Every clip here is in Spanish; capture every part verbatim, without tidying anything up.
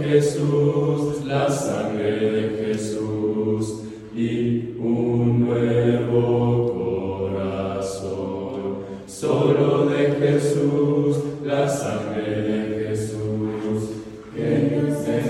de Jesús, la sangre de Jesús y un nuevo corazón. Solo de Jesús, la sangre de Jesús, que se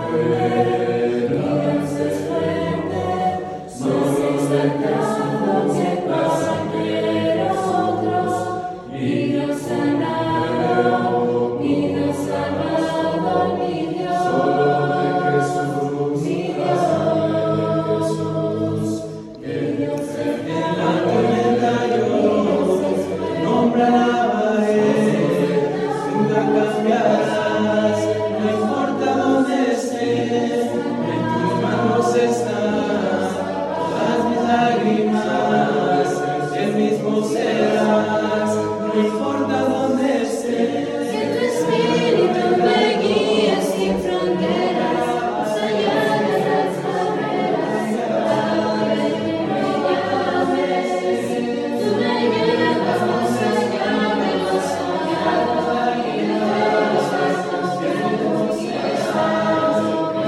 pueda hacer fuerte. Solo de Jesús, la sangre de nosotros, y Dios sanado, y Dios sanado, mi Dios. Solo de Jesús, mi Dios, la sangre de Jesús, que Dios se en la tormenta yo nombra alabaré, nunca cambiarás, no importa dónde esté, en tus manos están todas mis lágrimas, el mismo serás, no importa dónde esté. Que tu espíritu me guíe sin fronteras, más allá de las barreras, a donde tú me llames. Tú me llevas más allá de lo soñado y de los actos que tú quieras.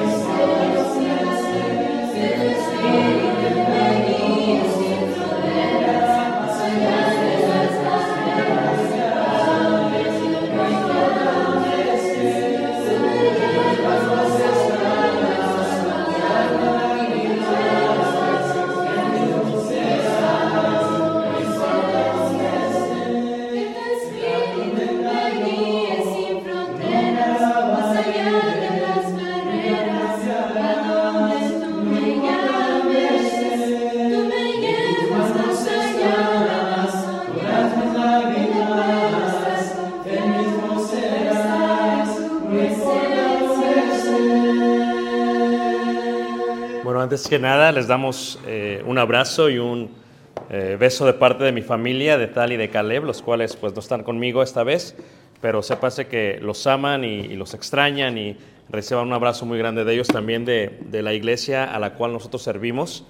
Que tu espíritu me guíe sin fronteras, más allá de las barreras, a donde tú me llames. Tú me llevas más allá de lo soñado y de los actos que tú quieras. Que tu espíritu me guíe sin fronteras, más allá de las barreras, a donde tú me llames. Tú me llevas más allá de lo soñado y de los actos que El mismo tú serás, no importa dónde estés. Bueno, antes que nada les damos eh, un abrazo y un eh, beso de parte de mi familia, de Tal y de Caleb, los cuales pues no están conmigo esta vez, pero sépase que los aman y, y los extrañan y reciban un abrazo muy grande de ellos, también de, de la iglesia a la cual nosotros servimos.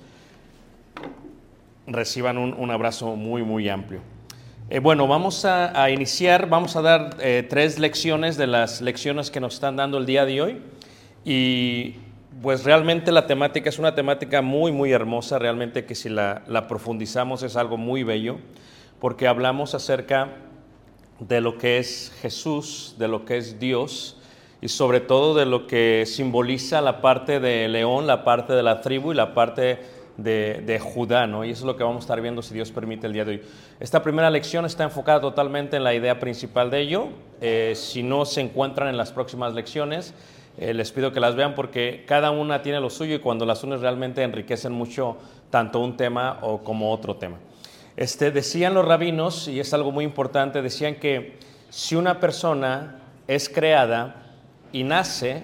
Reciban un, un abrazo muy, muy amplio. Eh, bueno, vamos a, a iniciar, vamos a dar eh, tres lecciones de las lecciones que nos están dando el día de hoy. Y pues realmente la temática es una temática muy, muy hermosa, realmente que si la, la profundizamos es algo muy bello, porque hablamos acerca de lo que es Jesús, de lo que es Dios, y sobre todo de lo que simboliza la parte de León, la parte de la tribu y la parte de, de Judá, ¿no? Y eso es lo que vamos a estar viendo, si Dios permite, el día de hoy. Esta primera lección está enfocada totalmente en la idea principal de ello. Eh, si no se encuentran en las próximas lecciones, eh, les pido que las vean porque cada una tiene lo suyo y cuando las unes realmente enriquecen mucho tanto un tema o como otro tema. Este, decían los rabinos, y es algo muy importante, decían que si una persona es creada y nace,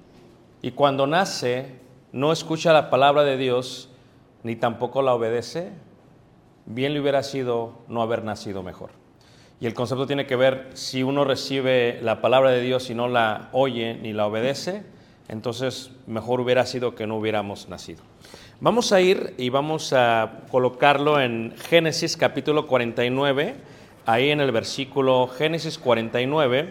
y cuando nace no escucha la palabra de Dios, ni tampoco la obedece, bien le hubiera sido no haber nacido mejor. Y el concepto tiene que ver, si uno recibe la palabra de Dios y no la oye ni la obedece, entonces mejor hubiera sido que no hubiéramos nacido. Vamos a ir y vamos a colocarlo en Génesis capítulo cuarenta y nueve, ahí en el versículo Génesis cuarenta y nueve.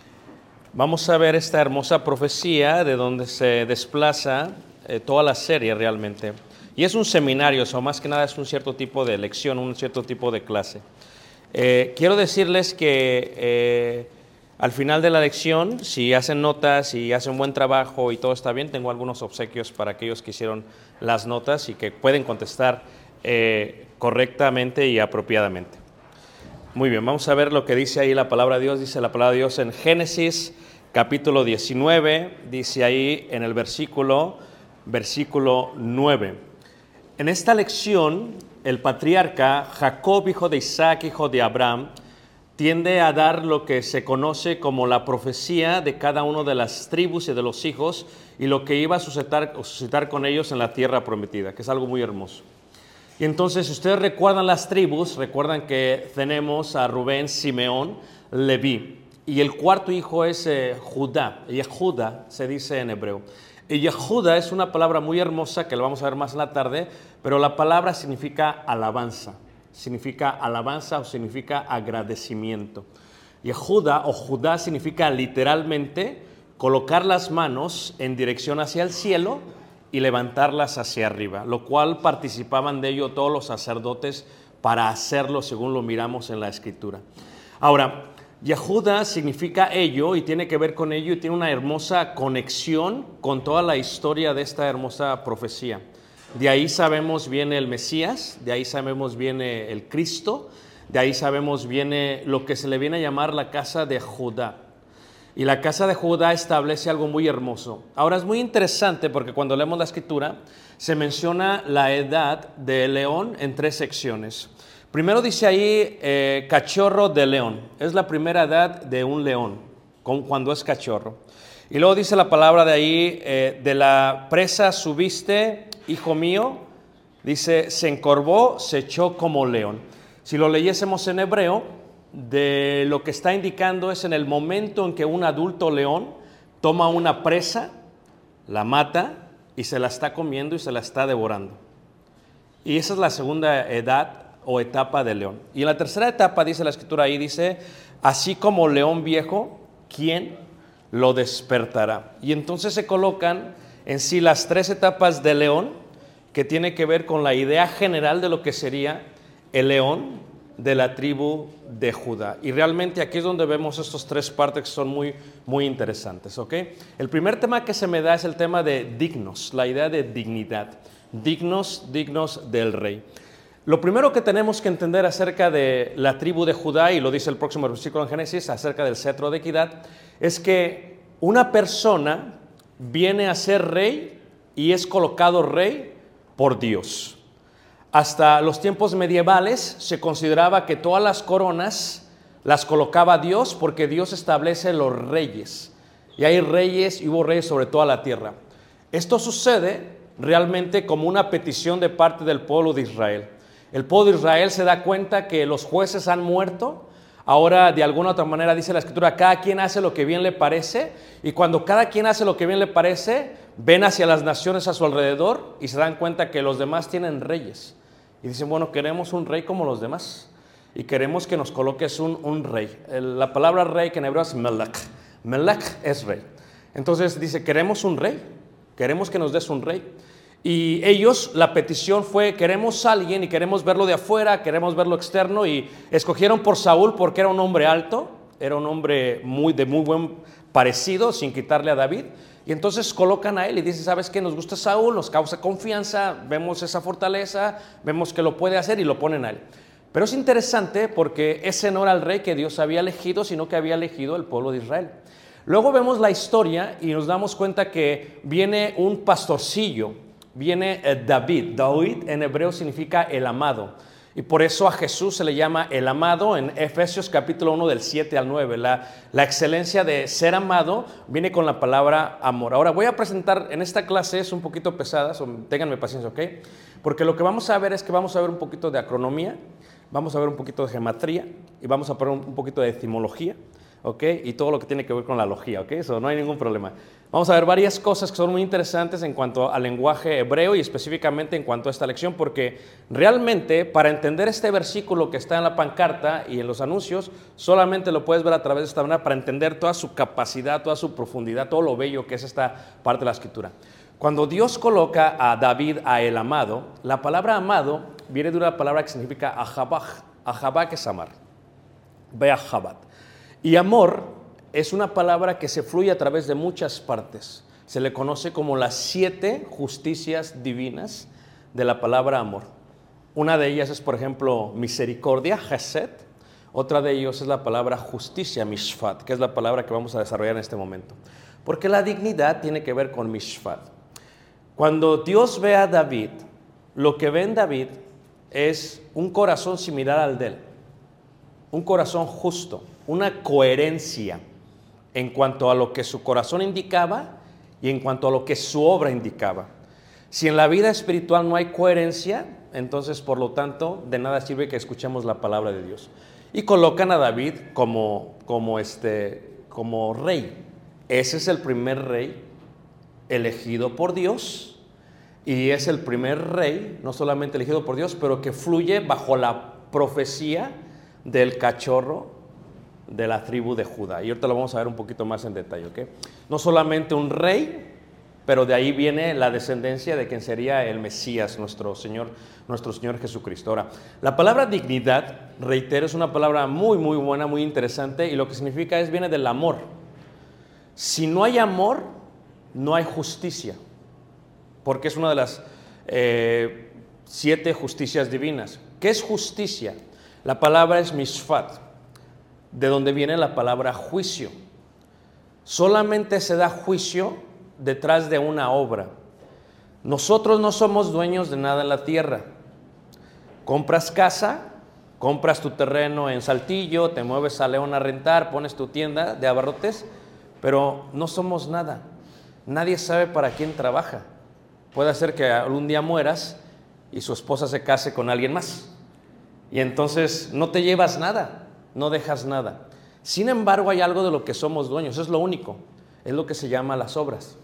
Vamos a ver esta hermosa profecía de donde se desplaza eh, toda la serie realmente. Y es un seminario, o más que nada es un cierto tipo de lección, un cierto tipo de clase. Eh, quiero decirles que eh, al final de la lección, si hacen notas y hacen buen trabajo y todo está bien, tengo algunos obsequios para aquellos que hicieron las notas y que pueden contestar eh, correctamente y apropiadamente. Muy bien, vamos a ver lo que dice ahí la palabra de Dios. Dice la palabra de Dios en Génesis capítulo diecinueve, dice ahí en el versículo, versículo nueve. En esta lección, el patriarca Jacob, hijo de Isaac, hijo de Abraham, tiende a dar lo que se conoce como la profecía de cada una de las tribus y de los hijos y lo que iba a suscitar, suscitar con ellos en la tierra prometida, que es algo muy hermoso. Y entonces, si ustedes recuerdan las tribus, recuerdan que tenemos a Rubén, Simeón, Leví, y el cuarto hijo es eh, Judá, Yehuda se dice en hebreo. Y Yehuda es una palabra muy hermosa que lo vamos a ver más en la tarde, pero la palabra significa alabanza, significa alabanza o significa agradecimiento. Yehuda o Judá significa literalmente colocar las manos en dirección hacia el cielo y levantarlas hacia arriba, lo cual participaban de ello todos los sacerdotes para hacerlo según lo miramos en la Escritura. Ahora, Yehuda significa ello y tiene que ver con ello y tiene una hermosa conexión con toda la historia de esta hermosa profecía. De ahí sabemos viene el Mesías, de ahí sabemos viene el Cristo, de ahí sabemos viene lo que se le viene a llamar la casa de Judá. Y la casa de Judá establece algo muy hermoso. Ahora es muy interesante porque cuando leemos la Escritura se menciona la edad del león en tres secciones. Primero dice ahí eh, cachorro de león. Es la primera edad de un león, cuando es cachorro. Y luego dice la palabra de ahí, eh, de la presa subiste, hijo mío. Dice, se encorvó, se echó como león. Si lo leyésemos en hebreo, de lo que está indicando es en el momento en que un adulto león toma una presa, la mata y se la está comiendo y se la está devorando. Y esa es la segunda edad o etapa del león. Y en la tercera etapa, dice la Escritura ahí, dice, así como león viejo, ¿quién lo despertará? Y entonces se colocan en sí las tres etapas del león, que tiene que ver con la idea general de lo que sería el león de la tribu de Judá. Y realmente aquí es donde vemos estos tres partes que son muy, muy interesantes, ¿ok? El primer tema que se me da es el tema de dignos, la idea de dignidad. Dignos, dignos del rey. Lo primero que tenemos que entender acerca de la tribu de Judá, y lo dice el próximo versículo en Génesis, acerca del cetro de equidad, es que una persona viene a ser rey y es colocado rey por Dios. Hasta los tiempos medievales se consideraba que todas las coronas las colocaba Dios porque Dios establece los reyes. Y hay reyes y hubo reyes sobre toda la tierra. Esto sucede realmente como una petición de parte del pueblo de Israel. El pueblo de Israel se da cuenta que los jueces han muerto. Ahora, de alguna u otra manera, dice la Escritura, cada quien hace lo que bien le parece. Y cuando cada quien hace lo que bien le parece, ven hacia las naciones a su alrededor y se dan cuenta que los demás tienen reyes. Y dicen, bueno, queremos un rey como los demás. Y queremos que nos coloques un, un rey. El, la palabra rey que en hebreo es melech. Melech es rey. Entonces dice, queremos un rey. Queremos que nos des un rey. Y ellos, la petición fue, queremos a alguien y queremos verlo de afuera, queremos verlo externo. Y escogieron por Saúl porque era un hombre alto. Era un hombre muy, de muy buen parecido, sin quitarle a David. Y entonces colocan a él y dicen, ¿sabes qué? Nos gusta Saúl, nos causa confianza, vemos esa fortaleza, vemos que lo puede hacer y lo ponen a él. Pero es interesante porque ese no era el rey que Dios había elegido, sino que había elegido el pueblo de Israel. Luego vemos la historia y nos damos cuenta que viene un pastorcillo, viene David. David en hebreo significa el amado. Y por eso a Jesús se le llama el amado en Efesios capítulo uno del siete al nueve. La, la excelencia de ser amado viene con la palabra amor. Ahora voy a presentar en esta clase, es un poquito pesada, so, ténganme paciencia, ¿ok? Porque lo que vamos a ver es que vamos a ver un poquito de acronomía, vamos a ver un poquito de gematría y vamos a ver un, un poquito de etimología, ¿ok? Y todo lo que tiene que ver con la logía, ¿ok? Eso no hay ningún problema. Vamos a ver varias cosas que son muy interesantes en cuanto al lenguaje hebreo y específicamente en cuanto a esta lección, porque realmente para entender este versículo que está en la pancarta y en los anuncios, solamente lo puedes ver a través de esta manera para entender toda su capacidad, toda su profundidad, todo lo bello que es esta parte de la Escritura. Cuando Dios coloca a David a el amado, la palabra amado viene de una palabra que significa ahabaj. Ahabaj es amar. Beahabat. Y amor es una palabra que se fluye a través de muchas partes. Se le conoce como las siete justicias divinas de la palabra amor. Una de ellas es, por ejemplo, misericordia, Hesed. Otra de ellas es la palabra justicia, Mishpat, que es la palabra que vamos a desarrollar en este momento. Porque la dignidad tiene que ver con Mishpat. Cuando Dios ve a David, lo que ve en David es un corazón similar al de él. Un corazón justo, una coherencia en cuanto a lo que su corazón indicaba y en cuanto a lo que su obra indicaba. Si en la vida espiritual no hay coherencia, entonces por lo tanto de nada sirve que escuchemos la palabra de Dios. Y colocan a David como, como, este, como rey. Ese es el primer rey elegido por Dios y es el primer rey, no solamente elegido por Dios, pero que fluye bajo la profecía del cachorro de la tribu de Judá. Y ahorita lo vamos a ver un poquito más en detalle, ¿ok? No solamente un rey, pero de ahí viene la descendencia de quien sería el Mesías, nuestro Señor, nuestro Señor Jesucristo. Ahora, la palabra dignidad, reitero, es una palabra muy, muy buena, muy interesante, y lo que significa es, viene del amor. Si no hay amor, no hay justicia, porque es una de las eh, siete justicias divinas. ¿Qué es justicia? La palabra es mishpat, de donde viene la palabra juicio. Solamente se da juicio detrás de una obra. Nosotros no somos dueños de nada en la tierra. Compras casa, compras tu terreno en Saltillo, te mueves a León a rentar, pones tu tienda de abarrotes, pero no somos nada. Nadie sabe para quién trabaja. Puede ser que algún día mueras y su esposa se case con alguien más. Y entonces no te llevas nada, no dejas nada. Sin embargo, hay algo de lo que somos dueños, es lo único. Es lo que se llama las obras.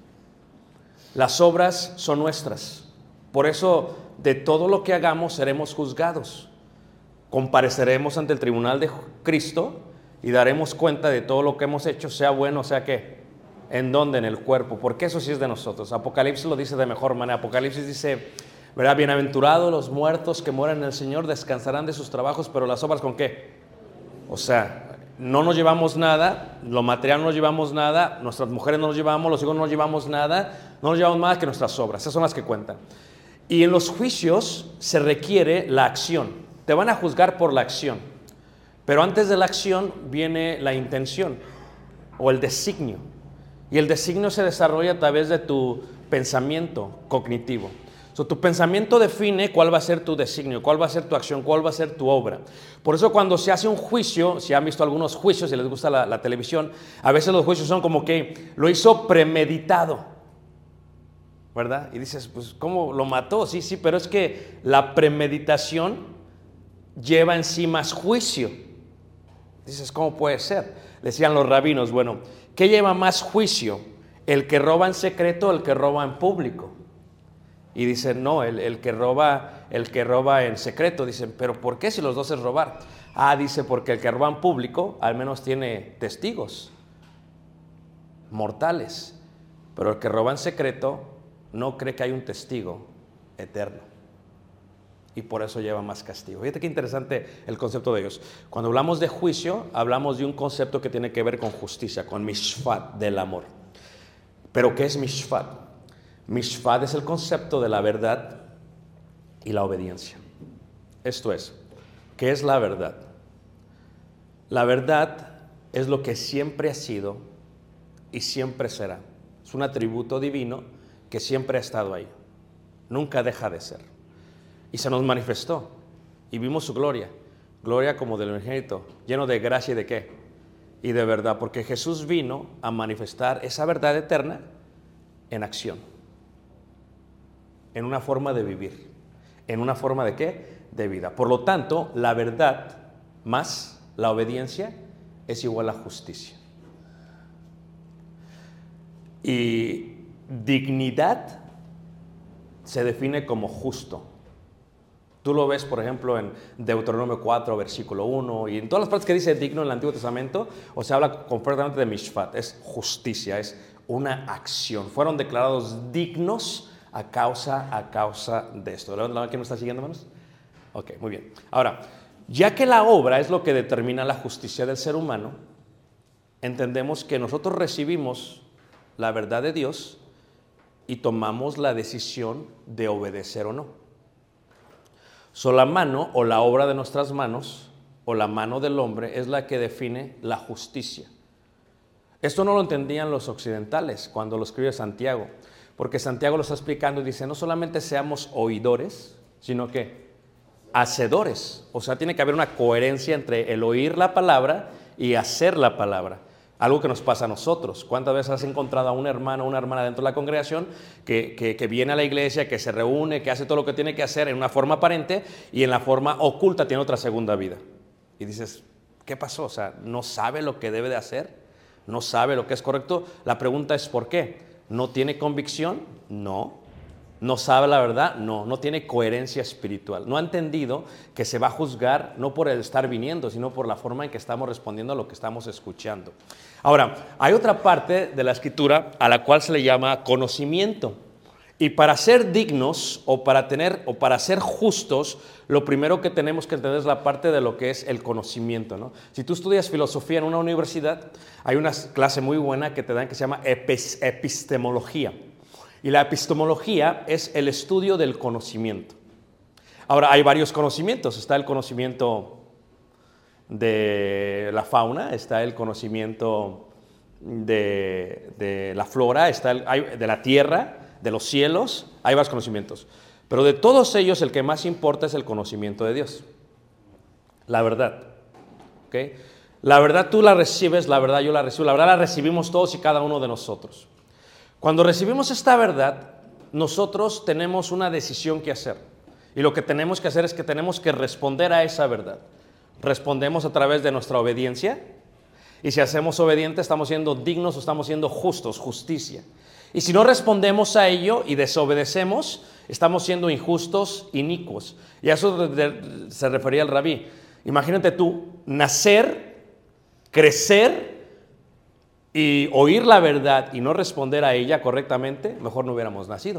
Las obras son nuestras. Por eso, de todo lo que hagamos seremos juzgados. Compareceremos ante el tribunal de Cristo y daremos cuenta de todo lo que hemos hecho, sea bueno, sea qué. ¿En dónde? En el cuerpo, porque eso sí es de nosotros. Apocalipsis lo dice de mejor manera. Apocalipsis dice, ¿verdad? Bienaventurados los muertos que mueren en el Señor, descansarán de sus trabajos, pero las obras ¿con qué? O sea, no nos llevamos nada, lo material no nos llevamos nada, nuestras mujeres no nos llevamos, los hijos no nos llevamos nada, no nos llevamos más que nuestras obras, esas son las que cuentan. Y en los juicios se requiere la acción, te van a juzgar por la acción, pero antes de la acción viene la intención o el designio, y el designio se desarrolla a través de tu pensamiento cognitivo. So, tu pensamiento define cuál va a ser tu designio, cuál va a ser tu acción, cuál va a ser tu obra. Por eso cuando se hace un juicio, si han visto algunos juicios, si les gusta la, la televisión, a veces los juicios son como que lo hizo premeditado, ¿verdad? Y dices, pues, ¿cómo lo mató? Sí, sí, pero es que la premeditación lleva en sí más juicio. Dices, ¿cómo puede ser? Decían los rabinos, bueno, ¿qué lleva más juicio? ¿El que roba en secreto o el que roba en público? Y dicen, no, el, el, que roba, el que roba en secreto. Dicen, ¿pero por qué si los dos es robar? Ah, dice, porque el que roba en público al menos tiene testigos mortales. Pero el que roba en secreto no cree que hay un testigo eterno. Y por eso lleva más castigo. Fíjate qué interesante el concepto de ellos. Cuando hablamos de juicio, hablamos de un concepto que tiene que ver con justicia, con mishpat, del amor. ¿Pero qué es mishpat? Mishpat es el concepto de la verdad y la obediencia. Esto es, ¿qué es la verdad? La verdad es lo que siempre ha sido y siempre será. Es un atributo divino que siempre ha estado ahí. Nunca deja de ser. Y se nos manifestó y vimos su gloria. Gloria como del unigénito, lleno de gracia y de qué? Y de verdad, porque Jesús vino a manifestar esa verdad eterna en acción. En una forma de vivir. ¿En una forma de qué? De vida. Por lo tanto, la verdad más la obediencia es igual a justicia. Y dignidad se define como justo. Tú lo ves, por ejemplo, en Deuteronomio cuatro, versículo uno, y en todas las partes que dice digno en el Antiguo Testamento, o se habla completamente de mishpat, es justicia, es una acción. Fueron declarados dignos a causa, a causa de esto. ¿Quién nos está siguiendo, hermanos? Ok, muy bien. Ahora, ya que la obra es lo que determina la justicia del ser humano, entendemos que nosotros recibimos la verdad de Dios y tomamos la decisión de obedecer o no. So, la mano o la obra de nuestras manos o la mano del hombre es la que define la justicia. Esto no lo entendían los occidentales cuando lo escribe Santiago. Porque Santiago lo está explicando y dice, no solamente seamos oidores, sino que hacedores. O sea, tiene que haber una coherencia entre el oír la palabra y hacer la palabra. Algo que nos pasa a nosotros. ¿Cuántas veces has encontrado a un hermano o una hermana dentro de la congregación que, que, que viene a la iglesia, que se reúne, que hace todo lo que tiene que hacer en una forma aparente y en la forma oculta tiene otra segunda vida? Y dices, ¿qué pasó? O sea, ¿no sabe lo que debe de hacer? ¿No sabe lo que es correcto? La pregunta es, ¿por qué? ¿No tiene convicción? No. ¿No sabe la verdad? No, no tiene coherencia espiritual. No ha entendido que se va a juzgar no por el estar viniendo, sino por la forma en que estamos respondiendo a lo que estamos escuchando. Ahora, hay otra parte de la Escritura a la cual se le llama conocimiento. Y para ser dignos o para tener o para ser justos, lo primero que tenemos que entender es la parte de lo que es el conocimiento, ¿no? Si tú estudias filosofía en una universidad, hay una clase muy buena que te dan que se llama epis- epistemología. Y la epistemología es el estudio del conocimiento. Ahora, hay varios conocimientos. Está el conocimiento de la fauna, está el conocimiento de, de la flora, está el, hay, de la tierra, de los cielos. Hay varios conocimientos. Pero de todos ellos, el que más importa es el conocimiento de Dios. La verdad. ¿Okay? La verdad tú la recibes, la verdad yo la recibo. La verdad la recibimos todos y cada uno de nosotros. Cuando recibimos esta verdad, nosotros tenemos una decisión que hacer. Y lo que tenemos que hacer es que tenemos que responder a esa verdad. Respondemos a través de nuestra obediencia. Y si hacemos obediente, estamos siendo dignos o estamos siendo justos, justicia. Y si no respondemos a ello y desobedecemos, estamos siendo injustos, inicuos. Y a eso se refería el rabí. Imagínate tú, nacer, crecer y oír la verdad y no responder a ella correctamente, mejor no hubiéramos nacido.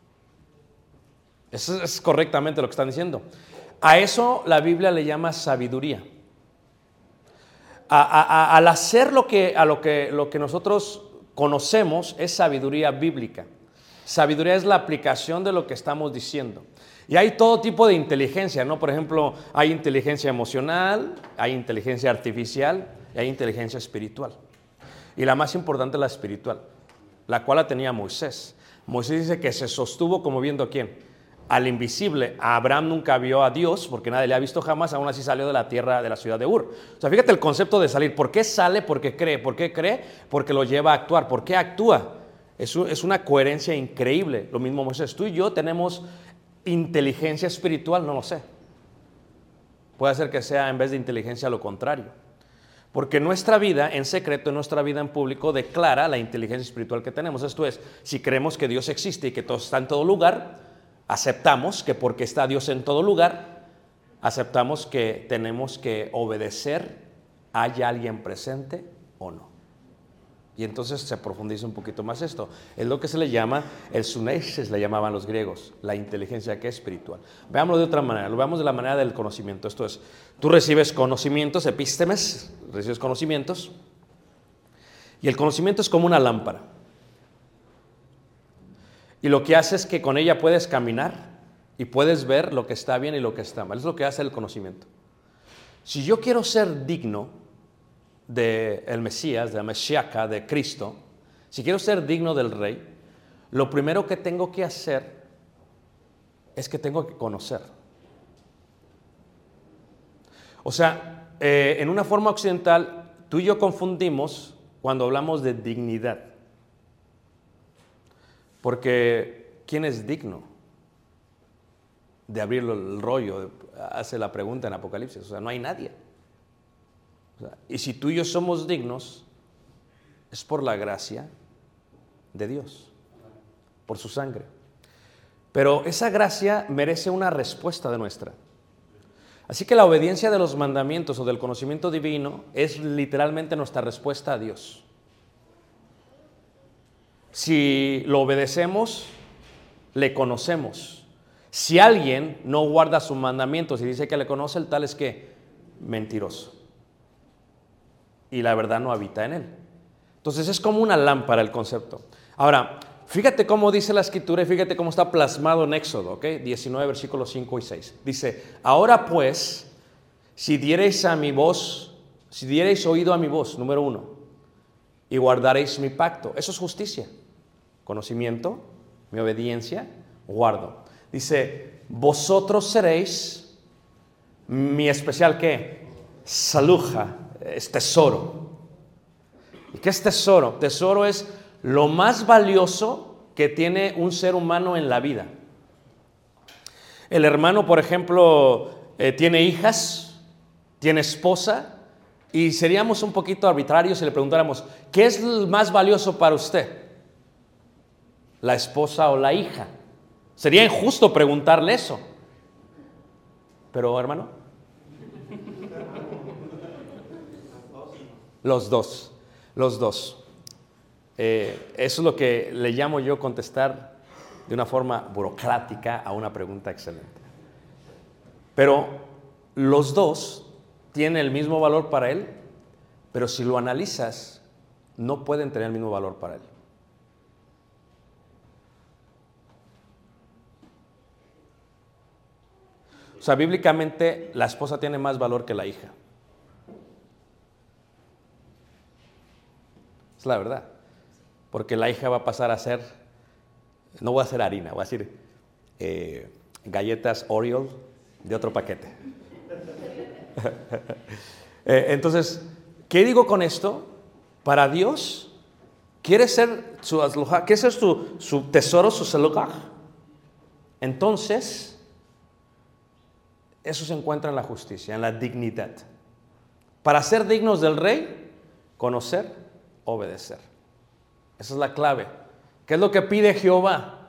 Eso es correctamente lo que están diciendo. A eso la Biblia le llama sabiduría. A, a, a, al hacer lo que, a lo que, lo que nosotros conocemos es sabiduría bíblica. Sabiduría es la aplicación de lo que estamos diciendo. Y hay todo tipo de inteligencia, ¿no? Por ejemplo, hay inteligencia emocional, hay inteligencia artificial y hay inteligencia espiritual. Y la más importante es la espiritual, la cual la tenía Moisés. Moisés dice que se sostuvo como viendo a quién, al invisible. A Abraham nunca vio a Dios porque nadie le ha visto jamás, aún así salió de la tierra de la ciudad de Ur. O sea, fíjate el concepto de salir. ¿Por qué sale? Porque cree. ¿Por qué cree? Porque lo lleva a actuar. ¿Por qué actúa? Es, es una coherencia increíble. Lo mismo Moisés. Tú y yo tenemos inteligencia espiritual, no lo sé. Puede ser que sea en vez de inteligencia lo contrario. Porque nuestra vida en secreto, nuestra vida en público declara la inteligencia espiritual que tenemos. Esto es, si creemos que Dios existe y que todo está en todo lugar, aceptamos que porque está Dios en todo lugar, aceptamos que tenemos que obedecer, haya alguien presente o no. Y entonces se profundiza un poquito más esto. Es lo que se le llama, el sunesis le llamaban los griegos, la inteligencia que es espiritual. Veámoslo de otra manera, lo veamos de la manera del conocimiento. Esto es, tú recibes conocimientos, epístemes, recibes conocimientos, y el conocimiento es como una lámpara. Y lo que hace es que con ella puedes caminar y puedes ver lo que está bien y lo que está mal. Es lo que hace el conocimiento. Si yo quiero ser digno del Mesías, de la Mesíaca, de Cristo, si quiero ser digno del Rey, lo primero que tengo que hacer es que tengo que conocer. O sea, eh, en una forma occidental, tú y yo confundimos cuando hablamos de dignidad. Porque, ¿quién es digno de abrir el rollo? Hace la pregunta en Apocalipsis. O sea, no hay nadie. O sea, y si tú y yo somos dignos, es por la gracia de Dios, por su sangre. Pero esa gracia merece una respuesta de nuestra. Así que la obediencia de los mandamientos o del conocimiento divino es literalmente nuestra respuesta a Dios. Si lo obedecemos, le conocemos. Si alguien no guarda sus mandamientos y dice que le conoce, el tal es que mentiroso. Y la verdad no habita en él. Entonces es como una lámpara el concepto. Ahora, fíjate cómo dice la Escritura y fíjate cómo está plasmado en Éxodo, ¿ok? diecinueve, versículos cinco y seis. Dice, ahora pues, si diereis a mi voz, si diereis oído a mi voz, número uno, y guardaréis mi pacto. Eso es justicia. Conocimiento, mi obediencia, guardo. Dice, vosotros seréis mi especial, ¿qué? Saluja, es tesoro. ¿Y qué es tesoro? Tesoro es lo más valioso que tiene un ser humano en la vida. El hermano, por ejemplo, eh, tiene hijas, tiene esposa, y seríamos un poquito arbitrarios si le preguntáramos, ¿qué es más valioso para usted? ¿La esposa o la hija? Sería injusto preguntarle eso. Pero, hermano, los dos, los dos. Eh, eso es lo que le llamo yo contestar de una forma burocrática a una pregunta excelente. Pero los dos tienen el mismo valor para él, pero si lo analizas, no pueden tener el mismo valor para él. O sea, bíblicamente la esposa tiene más valor que la hija. Es la verdad. Porque la hija va a pasar a ser, no voy a hacer harina, voy a decir eh, galletas Oreo de otro paquete. eh, entonces, ¿qué digo con esto? Para Dios, ¿quiere ser su azluja? ¿Quiere ser su, su tesoro, su selugaj? Entonces, eso se encuentra en la justicia, en la dignidad. Para ser dignos del rey, conocer, obedecer. Esa es la clave. ¿Qué es lo que pide Jehová?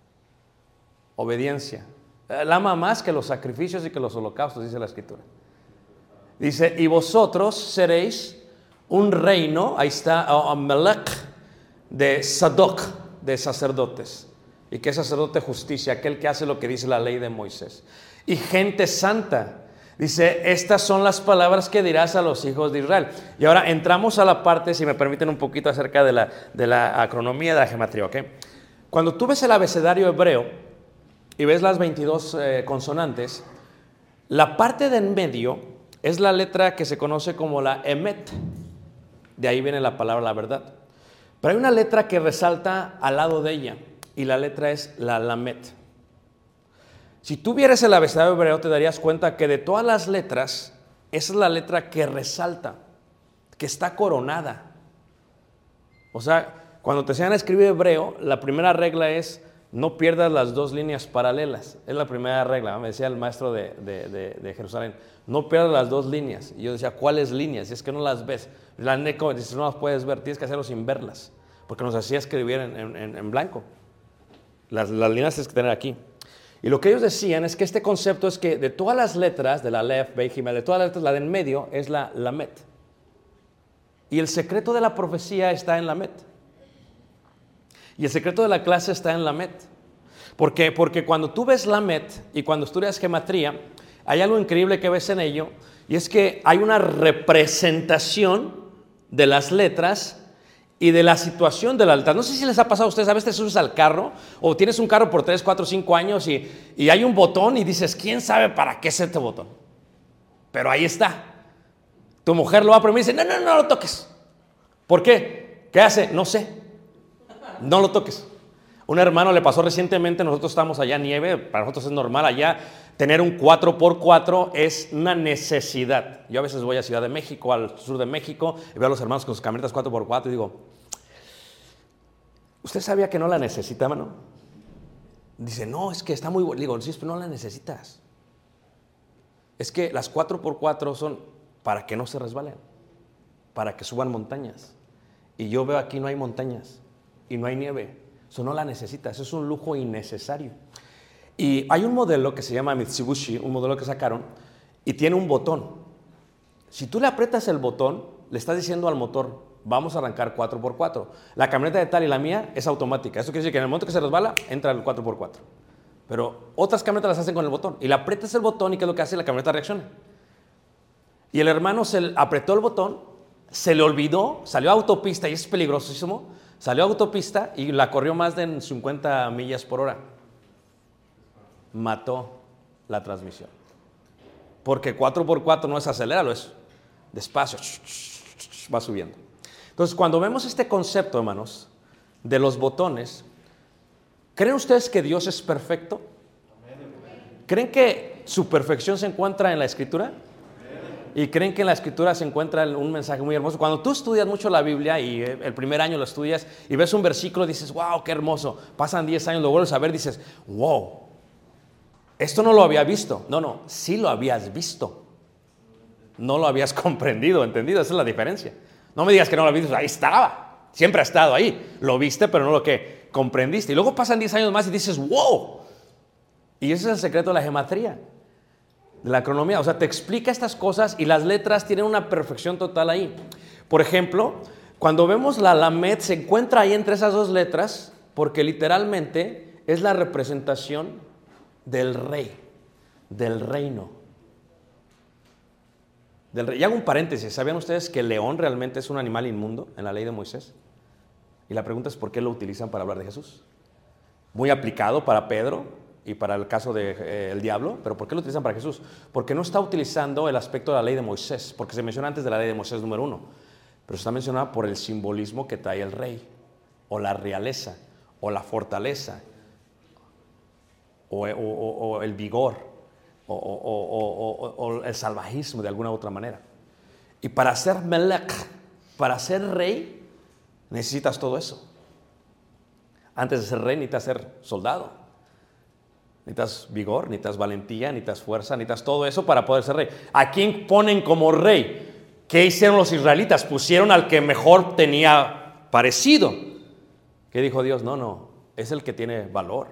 Obediencia. Él ama más que los sacrificios y que los holocaustos, dice la Escritura. Dice, y vosotros seréis un reino, ahí está, oh, Melech, de Sadoc, de sacerdotes. ¿Y qué sacerdote? Justicia, aquel que hace lo que dice la ley de Moisés. Y gente santa. Dice, estas son las palabras que dirás a los hijos de Israel. Y ahora entramos a la parte, si me permiten un poquito acerca de la, de la acronomía de la gematría, ¿ok? Cuando tú ves el abecedario hebreo y ves las veintidós eh, consonantes, la parte de en medio es la letra que se conoce como la emet. De ahí viene la palabra la verdad. Pero hay una letra que resalta al lado de ella y la letra es la lamet. Si tú vieras el abecedario hebreo, te darías cuenta que de todas las letras, esa es la letra que resalta, que está coronada. O sea, cuando te enseñan a escribir hebreo, la primera regla es no pierdas las dos líneas paralelas. Es la primera regla, me decía el maestro de, de, de, de Jerusalén. No pierdas las dos líneas. Y yo decía, ¿cuáles líneas? Y es que no las ves. La NECO dice, no las puedes ver, tienes que hacerlo sin verlas. Porque nos hacía escribir en, en, en blanco. Las, las líneas tienes que tener aquí. Y lo que ellos decían es que este concepto es que de todas las letras, de la Aleph, Bey, Gimel, de todas las letras, la de en medio es la Lamet. Y el secreto de la profecía está en Lamet. Y el secreto de la clase está en Lamet. ¿Por qué? Porque cuando tú ves Lamet y cuando estudias gematría, hay algo increíble que ves en ello, y es que hay una representación de las letras y de la situación de la letra. No sé si les ha pasado a ustedes, a veces te subes al carro o tienes un carro por tres, cuatro, cinco años y, y hay un botón y dices, ¿quién sabe para qué es este botón? Pero ahí está. Tu mujer lo va a prohibir y dice, no, no, no lo toques. ¿Por qué? ¿Qué hace? No sé. No lo toques. Un hermano le pasó recientemente, nosotros estamos allá en nieve, para nosotros es normal allá, tener un cuatro por cuatro es una necesidad. Yo a veces voy a Ciudad de México, al sur de México, y veo a los hermanos con sus camionetas cuatro por cuatro y digo, ¿usted sabía que no la necesita, hermano? Dice, no, es que está muy bueno. Digo, sí, pero no la necesitas. Es que las cuatro por cuatro son para que no se resbalen, para que suban montañas. Y yo veo aquí no hay montañas y no hay nieve. Eso no la necesitas, es un lujo innecesario. Y hay un modelo que se llama Mitsubishi, un modelo que sacaron, y tiene un botón. Si tú le aprietas el botón, le estás diciendo al motor, vamos a arrancar cuatro por cuatro. La camioneta de tal y la mía es automática. Eso quiere decir que en el momento que se resbala, entra el cuatro por cuatro. Pero otras camionetas las hacen con el botón. Y le aprietas el botón y ¿qué es lo que hace? La camioneta reacciona. Y el hermano se apretó el botón, se le olvidó, salió a autopista y es peligrosísimo. Salió a autopista y la corrió más de cincuenta millas por hora. Mató la transmisión. Porque cuatro por cuatro no es aceléralo, es despacio. Va subiendo. Entonces, cuando vemos este concepto, hermanos, de los botones, ¿creen ustedes que Dios es perfecto? ¿Creen que su perfección se encuentra en la Escritura? ¿Y creen que en la Escritura se encuentra un mensaje muy hermoso? Cuando tú estudias mucho la Biblia y el primer año lo estudias y ves un versículo, dices, wow, qué hermoso. Pasan diez años, lo vuelves a ver, dices, wow, esto no lo había visto. No, no, sí lo habías visto. No lo habías comprendido, entendido, esa es la diferencia. No me digas que no lo habías visto, ahí estaba. Siempre ha estado ahí. Lo viste, pero no lo que comprendiste. Y luego pasan diez años más y dices, wow, Y ese es el secreto de la gematría, de la cronomía. O sea, te explica estas cosas y las letras tienen una perfección total ahí. Por ejemplo, cuando vemos la Lamed, se encuentra ahí entre esas dos letras porque literalmente es la representación del rey, del reino. Del rey. Y hago un paréntesis. ¿Sabían ustedes que el león realmente es un animal inmundo en la ley de Moisés? Y la pregunta es ¿por qué lo utilizan para hablar de Jesús? Muy aplicado para Pedro y para el caso del de, eh, diablo, pero ¿por qué lo utilizan para Jesús? Porque no está utilizando el aspecto de la ley de Moisés, porque se menciona antes de la ley de Moisés número uno, pero está mencionada por el simbolismo que trae el rey, o la realeza, o la fortaleza, o, o, o, o el vigor, o, o, o, o, o el salvajismo de alguna u otra manera. Y para ser melech, para ser rey, necesitas todo eso. Antes de ser rey necesitas ser soldado. Necesitas vigor, necesitas valentía, necesitas fuerza, necesitas todo eso para poder ser rey. ¿A quién ponen como rey? ¿Qué hicieron los israelitas? Pusieron al que mejor tenía parecido. ¿Qué dijo Dios? No, no, es el que tiene valor.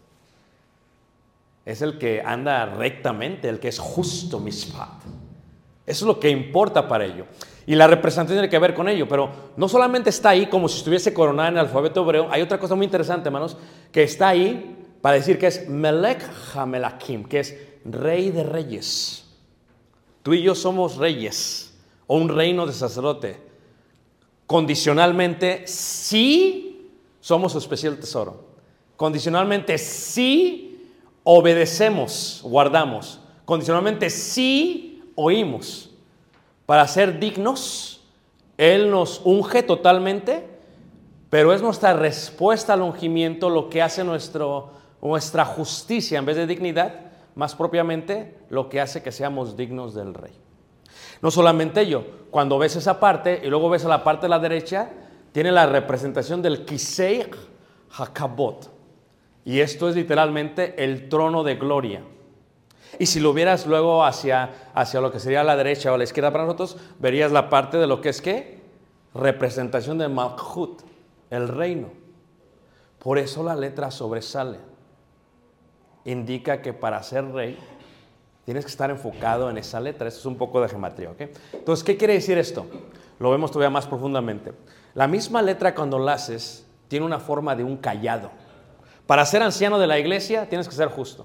Es el que anda rectamente, el que es justo, mishpat. Eso es lo que importa para ello. Y la representación tiene que ver con ello, pero no solamente está ahí como si estuviese coronada en el alfabeto hebreo. Hay otra cosa muy interesante, hermanos, que está ahí para decir que es Melech HaMelachim, que es rey de reyes. Tú y yo somos reyes, o un reino de sacerdote. Condicionalmente, sí somos su especial tesoro. Condicionalmente, sí obedecemos, guardamos. Condicionalmente, sí oímos. Para ser dignos, Él nos unge totalmente, pero es nuestra respuesta al ungimiento lo que hace nuestro, nuestra justicia en vez de dignidad, más propiamente lo que hace que seamos dignos del Rey. No solamente ello, cuando ves esa parte y luego ves a la parte de la derecha, tiene la representación del Kisei HaKabod, y esto es literalmente el trono de gloria. Y si lo vieras luego hacia, hacia lo que sería la derecha o la izquierda para nosotros, verías la parte de lo que es ¿qué? Representación de Malchut, el reino. Por eso la letra sobresale. Indica que para ser rey tienes que estar enfocado en esa letra. Esto es un poco de gematría, ¿ok? Entonces, ¿qué quiere decir esto? Lo vemos todavía más profundamente. La misma letra cuando la haces tiene una forma de un cayado. Para ser anciano de la iglesia tienes que ser justo.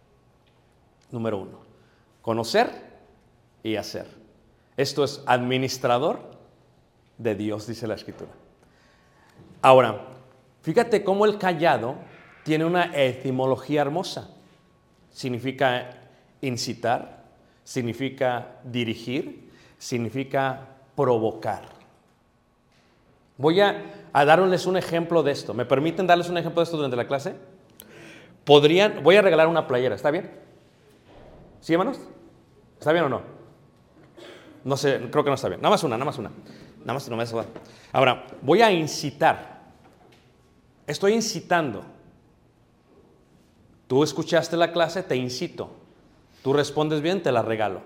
Número uno, conocer y hacer. Esto es administrador de Dios, dice la Escritura. Ahora, fíjate cómo el cayado tiene una etimología hermosa. Significa incitar, significa dirigir, significa provocar. Voy a, a darles un ejemplo de esto. ¿Me permiten darles un ejemplo de esto durante la clase? Podrían, voy a regalar una playera, ¿está bien? ¿Sí, hermanos? ¿Está bien o no? No sé, creo que no está bien. Nada más una, nada más una. Nada más, no me va. Ahora, voy a incitar. Estoy incitando. Tú escuchaste la clase, te incito. Tú respondes bien, te la regalo.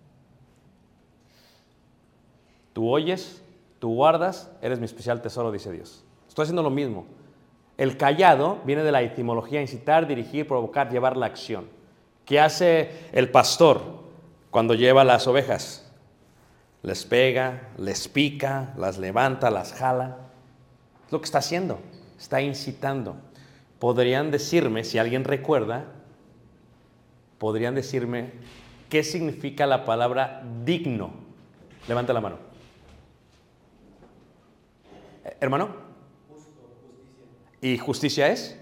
Tú oyes, tú guardas, eres mi especial tesoro, dice Dios. Estoy haciendo lo mismo. El callado viene de la etimología incitar, dirigir, provocar, llevar la acción. ¿Qué hace el pastor cuando lleva las ovejas? Les pega, les pica, las levanta, las jala. Es lo que está haciendo, está incitando. Podrían decirme, si alguien recuerda, podrían decirme qué significa la palabra digno. Levanta la mano. ¿Hermano? Justo, justicia. ¿Y justicia es?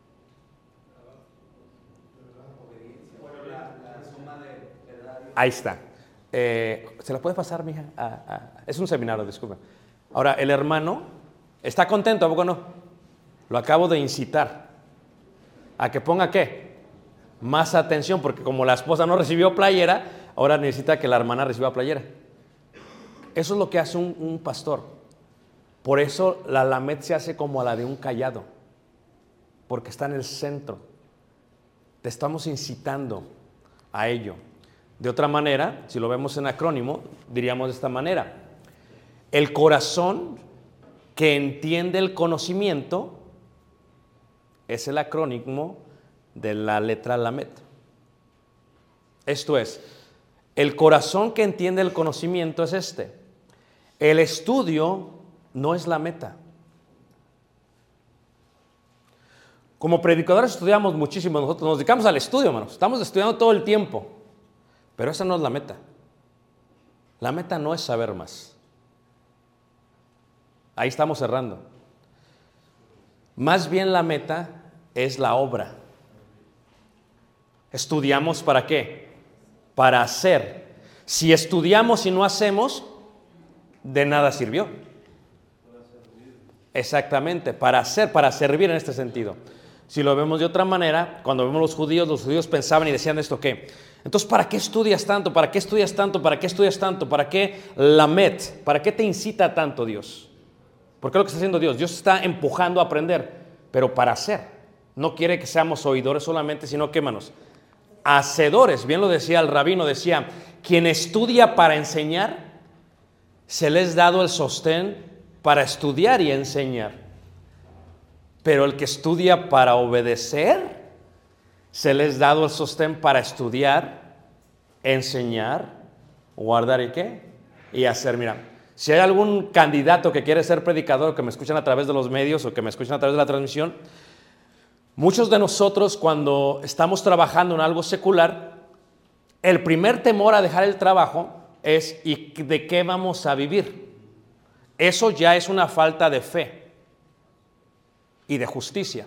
Ahí está. Eh, ¿Se la puede pasar, mija? Ah, ah, es un seminario, disculpe. Ahora, el hermano está contento, ¿a poco no? Lo acabo de incitar a que ponga ¿qué? Más atención, porque como la esposa no recibió playera, ahora necesita que la hermana reciba playera. Eso es lo que hace un, un pastor. Por eso la lamed se hace como la de un cayado, porque está en el centro. Te estamos incitando a ello. De otra manera, si lo vemos en acrónimo, diríamos de esta manera: el corazón que entiende el conocimiento es el acrónimo de la letra Lamed. Esto es, el corazón que entiende el conocimiento es este. El estudio no es la meta. Como predicadores estudiamos muchísimo, nosotros nos dedicamos al estudio, hermanos. Estamos estudiando todo el tiempo, pero esa no es la meta. La meta no es saber más. Ahí estamos cerrando. Más bien la meta es la obra. ¿Estudiamos para qué? Para hacer. Si estudiamos y no hacemos, de nada sirvió. Exactamente, para hacer, para servir en este sentido. Si lo vemos de otra manera, cuando vemos los judíos, los judíos pensaban y decían esto, ¿qué? Entonces, ¿para qué estudias tanto? ¿Para qué estudias tanto? ¿Para qué estudias tanto? ¿Para qué Lamed? ¿Para qué te incita tanto Dios? Porque es lo que está haciendo Dios. Dios está empujando a aprender, pero para hacer. No quiere que seamos oidores solamente, sino que, hermanos, hacedores. Bien lo decía el rabino, decía, quien estudia para enseñar, se les ha dado el sostén para estudiar y enseñar. Pero el que estudia para obedecer, se les ha dado el sostén para estudiar, enseñar, guardar y qué, y hacer. Mira, si hay algún candidato que quiere ser predicador, que me escuchan a través de los medios o que me escuchan a través de la transmisión, muchos de nosotros cuando estamos trabajando en algo secular, el primer temor a dejar el trabajo es ¿y de qué vamos a vivir? Eso ya es una falta de fe y de justicia.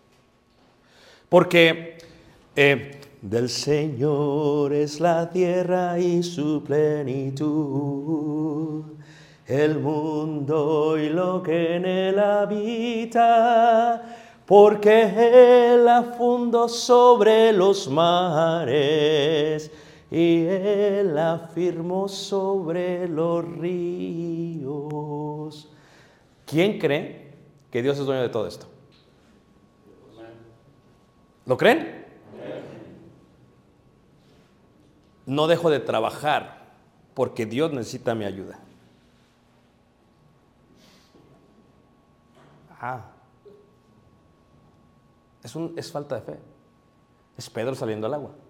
Porque eh, del Señor es la tierra y su plenitud, el mundo y lo que en él habita, porque Él la fundó sobre los mares y Él la firmó sobre los ríos. ¿Quién cree que Dios es dueño de todo esto? ¿Lo creen? No dejo de trabajar porque Dios necesita mi ayuda. Ah, es, un, es falta de fe. Es Pedro saliendo al agua.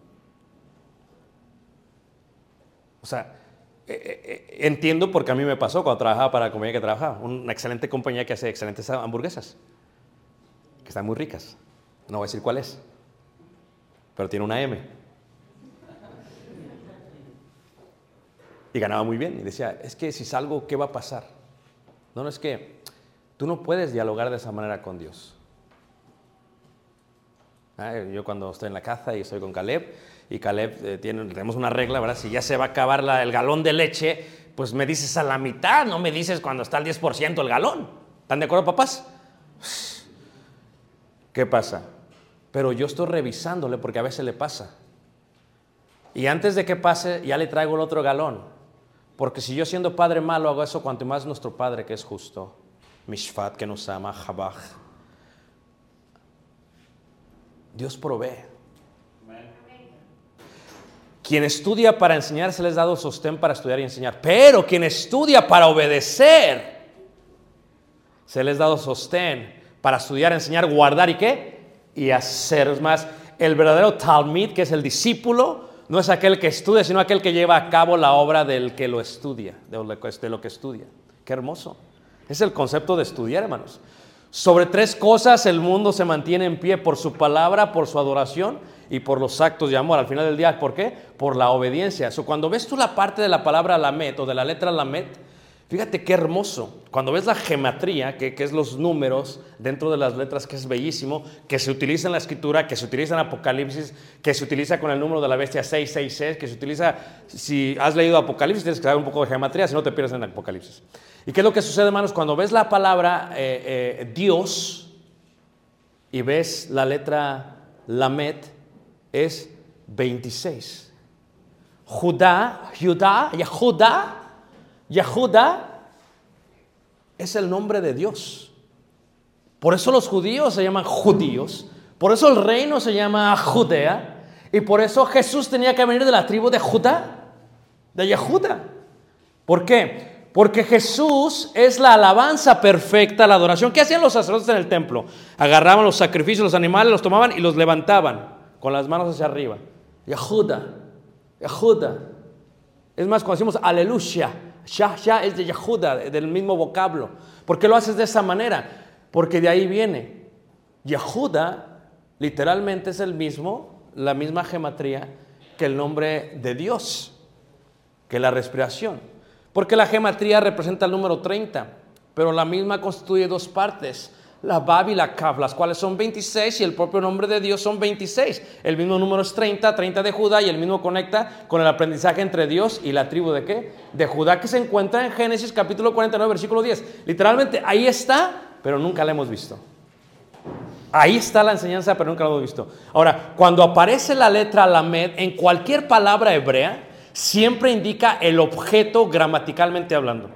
O sea, eh, eh, entiendo porque a mí me pasó cuando trabajaba para la compañía que trabajaba. Una excelente compañía que hace excelentes hamburguesas, que están muy ricas. No voy a decir cuál es, pero tiene una M. Y ganaba muy bien. Y decía, es que si salgo, ¿qué va a pasar? No, no, es que tú no puedes dialogar de esa manera con Dios. Ah, yo cuando estoy en la caza y estoy con Caleb, y Caleb, eh, tiene, tenemos una regla, ¿verdad? Si ya se va a acabar la, el galón de leche, pues me dices a la mitad, no me dices cuando está al diez por ciento el galón. ¿Están de acuerdo, papás? ¿Qué pasa? Pero yo estoy revisándole porque a veces le pasa. Y antes de que pase, ya le traigo el otro galón. Porque si yo siendo padre malo hago eso, cuanto más nuestro Padre que es justo, Mishpat, que nos ama, Jabaj. Dios provee. Quien estudia para enseñar se les ha dado sostén para estudiar y enseñar. Pero quien estudia para obedecer, se les ha dado sostén para estudiar, enseñar, guardar y ¿qué? Y hacer. Es más, el verdadero talmid, que es el discípulo, no es aquel que estudia, sino aquel que lleva a cabo la obra del que lo estudia, de lo que estudia. Qué hermoso. Es el concepto de estudiar, hermanos. Sobre tres cosas el mundo se mantiene en pie: por su palabra, por su adoración y por los actos de amor. Al final del día, ¿por qué? Por la obediencia. So, cuando ves tú la parte de la palabra Lamed o de la letra Lamed, fíjate qué hermoso. Cuando ves la gematría, que, que es los números dentro de las letras, que es bellísimo, que se utiliza en la escritura, que se utiliza en Apocalipsis, que se utiliza con el número de la bestia seis seis seis, que se utiliza, si has leído Apocalipsis, tienes que saber un poco de gematría, si no te pierdes en Apocalipsis. ¿Y qué es lo que sucede, hermanos? Cuando ves la palabra eh, eh, Dios y ves la letra Lamed, es veintiséis. Judá, Judá, Yehuda, Yehuda es el nombre de Dios. Por eso los judíos se llaman judíos. Por eso el reino se llama Judea. Y por eso Jesús tenía que venir de la tribu de Judá, de Yehuda. ¿Por qué? Porque Jesús es la alabanza perfecta, la adoración. ¿Qué hacían los sacerdotes en el templo? Agarraban los sacrificios, los animales, los tomaban y los levantaban. con las manos hacia arriba. Yehuda, Yehuda. Es más, cuando decimos aleluya, Shah, Shah es de Yehuda, del mismo vocablo. ¿Por qué lo haces de esa manera? Porque de ahí viene. Yehuda literalmente es el mismo, la misma gematría que el nombre de Dios, que la respiración. Porque la gematría representa el número treinta, pero la misma constituye dos partes, la Bab y la Kaf, las cuales son veintiséis y el propio nombre de Dios son veintiséis. El mismo número es treinta, treinta de Judá, y el mismo conecta con el aprendizaje entre Dios y la tribu de ¿qué? De Judá, que se encuentra en Génesis capítulo cuarenta y nueve, versículo diez. Literalmente ahí está, pero nunca la hemos visto. Ahí está la enseñanza, pero nunca la hemos visto. Ahora, cuando aparece la letra Lamed en cualquier palabra hebrea, siempre indica el objeto gramaticalmente hablando.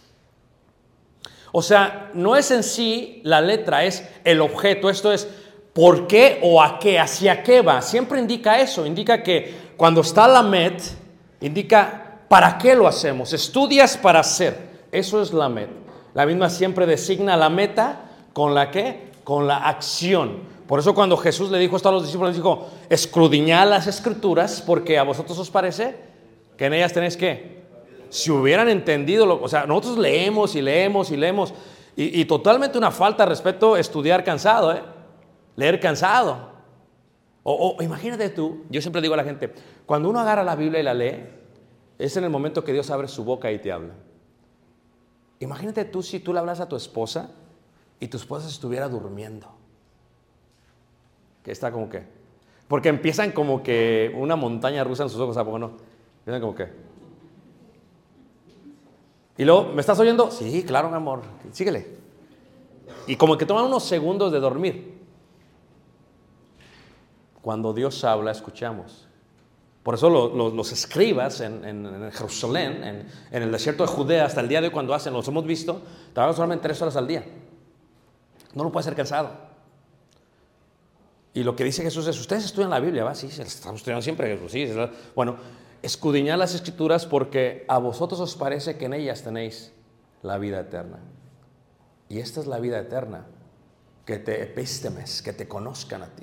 O sea, no es en sí la letra, es el objeto. Esto es por qué o a qué, hacia qué va. Siempre indica eso, indica que cuando está Lamed, indica para qué lo hacemos. Estudias para hacer, eso es Lamed. La misma siempre designa la meta con la que, con la acción. Por eso cuando Jesús le dijo esto a los discípulos, les dijo, escudriñad las escrituras porque a vosotros os parece que en ellas tenéis que... Si hubieran entendido, lo, o sea, nosotros leemos y leemos y leemos, y, y totalmente una falta de respeto estudiar cansado, ¿eh? Leer cansado. O, o imagínate tú, yo siempre digo a la gente, cuando uno agarra la Biblia y la lee, es en el momento que Dios abre su boca y te habla. Imagínate tú si tú le hablas a tu esposa y tu esposa estuviera durmiendo. Que está como que, porque empiezan como que una montaña rusa en sus ojos, ¿a poco no? Empiezan como que... Y luego, ¿me estás oyendo? Sí, claro, mi amor, síguele. Y como que toman unos segundos de dormir. Cuando Dios habla, escuchamos. Por eso lo, lo, los escribas en, en, en Jerusalén, en, en el desierto de Judea, hasta el día de hoy cuando hacen, los hemos visto, trabajan solamente tres horas al día. No lo puede ser cansado. Y lo que dice Jesús es, ustedes estudian la Biblia, ¿va? Sí, estamos estudiando siempre. Sí, bueno, escudriñad las escrituras porque a vosotros os parece que en ellas tenéis la vida eterna. Y esta es la vida eterna, que te epístemes, que te conozcan a ti.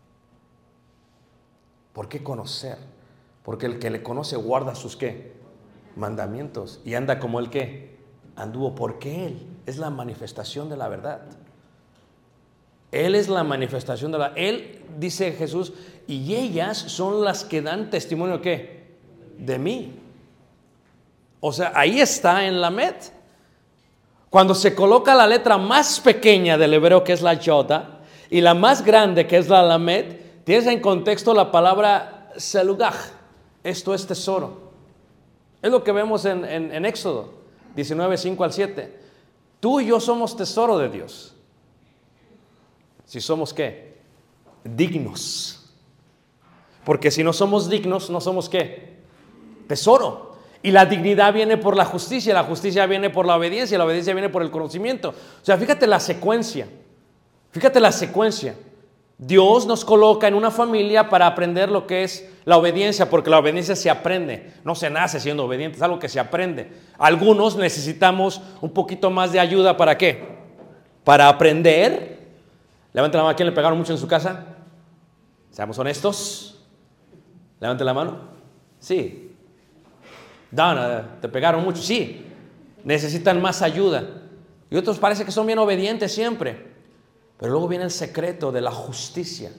¿Por qué conocer? Porque el que le conoce guarda sus ¿qué? Mandamientos y anda como el que anduvo, porque Él es la manifestación de la verdad. Él es la manifestación de la... Él, dice Jesús, y ellas son las que dan testimonio ¿qué? De mí. O sea, ahí está en Lamed. Cuando se coloca la letra más pequeña del hebreo, que es la Yoda, y la más grande, que es la Lamed, tienes en contexto la palabra selugaj. Esto es tesoro. Es lo que vemos en, en, en Éxodo diecinueve, cinco al siete. Tú y yo somos tesoro de Dios. Si somos ¿qué? Dignos. Porque si no somos dignos, no somos ¿qué? Tesoro. Y la dignidad viene por la justicia, la justicia viene por la obediencia, la obediencia viene por el conocimiento. O sea, fíjate la secuencia. Fíjate la secuencia. Dios nos coloca en una familia para aprender lo que es la obediencia, porque la obediencia se aprende, no se nace siendo obediente, es algo que se aprende. Algunos necesitamos un poquito más de ayuda, ¿para qué? Para aprender. Levanten la mano, ¿a quién le pegaron mucho en su casa? Seamos honestos. Levanten la mano. Sí. Dana, ¿te pegaron mucho? Sí. Necesitan más ayuda. Y otros parece que son bien obedientes siempre. Pero luego viene el secreto de la justicia.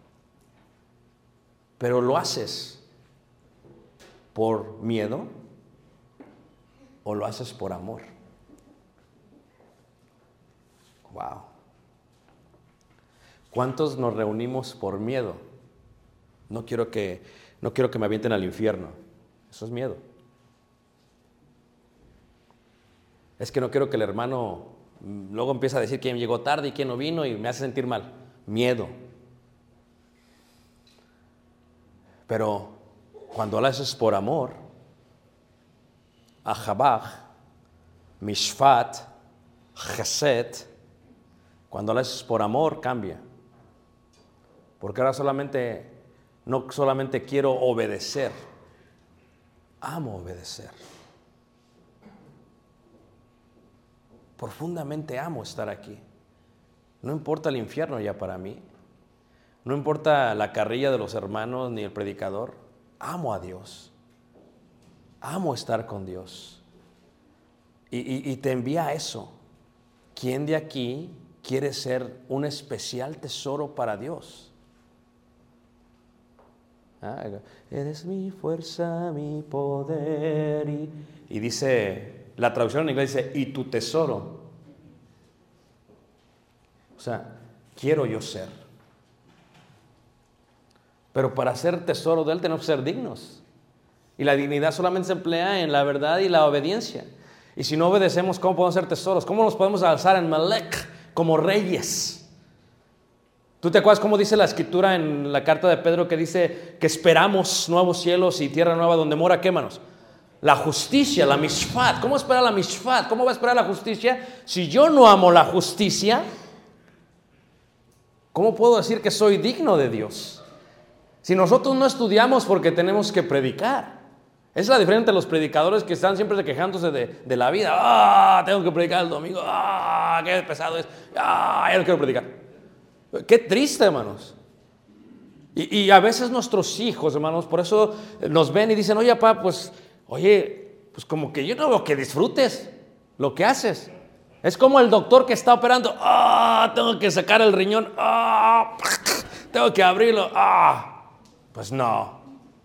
Pero lo haces por miedo o lo haces por amor. Wow. ¿Cuántos nos reunimos por miedo? No quiero que, no quiero que me avienten al infierno. Eso es miedo. Es que no quiero que el hermano luego empiece a decir quién llegó tarde y quién no vino y me hace sentir mal. Miedo. Pero cuando lo haces por amor, ahabaj, mishfat, chesed, cuando lo haces por amor, cambia. Porque ahora solamente, no solamente quiero obedecer, amo obedecer. Profundamente amo estar aquí. No importa el infierno ya para mí. No importa la carrilla de los hermanos ni el predicador. Amo a Dios. Amo estar con Dios. Y, y, y te envía a eso. ¿Quién de aquí quiere ser un especial tesoro para Dios? Ah, eres mi fuerza, mi poder. Y, y dice, la traducción en inglés dice, y tu tesoro. O sea, quiero yo ser. Pero para ser tesoro de Él tenemos que ser dignos. Y la dignidad solamente se emplea en la verdad y la obediencia. Y si no obedecemos, ¿cómo podemos ser tesoros? ¿Cómo nos podemos alzar en Melech como reyes? ¿Tú te acuerdas cómo dice la escritura en la carta de Pedro que dice que esperamos nuevos cielos y tierra nueva donde mora, ¿qué, manos? La justicia, la mishpat. ¿Cómo espera la mishpat? ¿Cómo va a esperar la justicia? Si yo no amo la justicia, ¿cómo puedo decir que soy digno de Dios? Si nosotros no estudiamos porque tenemos que predicar. Esa es la diferencia entre los predicadores que están siempre quejándose de, de la vida. ¡Ah! Tengo que predicar el domingo. ¡Ah! ¡Qué pesado es! ¡Ah! Ya no quiero predicar. Qué triste, hermanos. Y, y a veces nuestros hijos, hermanos, por eso nos ven y dicen, oye, papá, pues, oye, pues como que yo no veo que disfrutes lo que haces. Es como el doctor que está operando. ¡Ah! Tengo que sacar el riñón. ¡Ah! Tengo que abrirlo. ¡Ah! Pues no.